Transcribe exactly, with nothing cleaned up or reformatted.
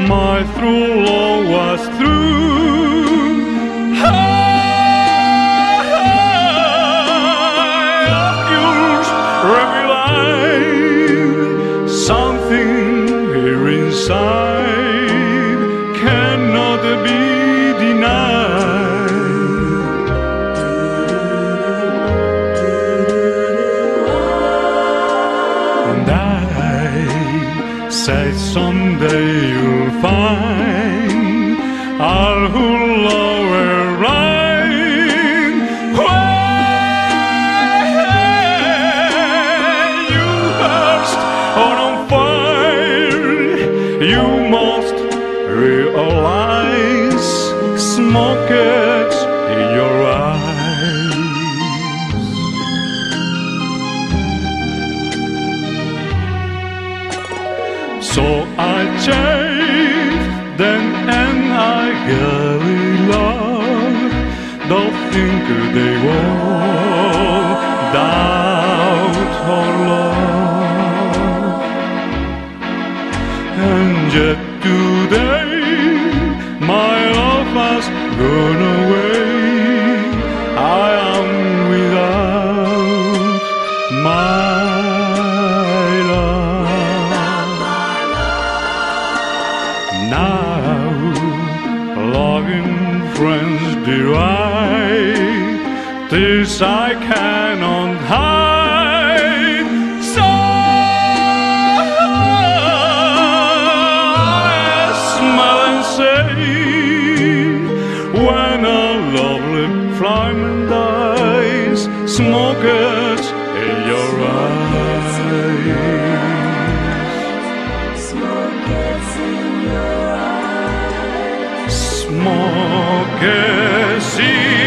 my true love was through. I accused revealing something here inside cannot be denied. And I say someday you'll find all who love are right. When you burst on fire, you must realize smoke it in your eyes. So I changed then, and I gave love. Don't think they won't doubt our love. And yet today my love has gone away. I am without my now, loving friends deride, this I cannot hide. So I smile and say, when a lovely flame dies, smoke it in your eyes. Smoke, see.